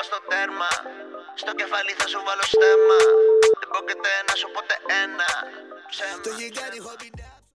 είπα στο τέρμα. Στο κεφάλι θα σου βάλω στέμμα. Δεν πρόκειται να σου ποτέ ένα ψέμα.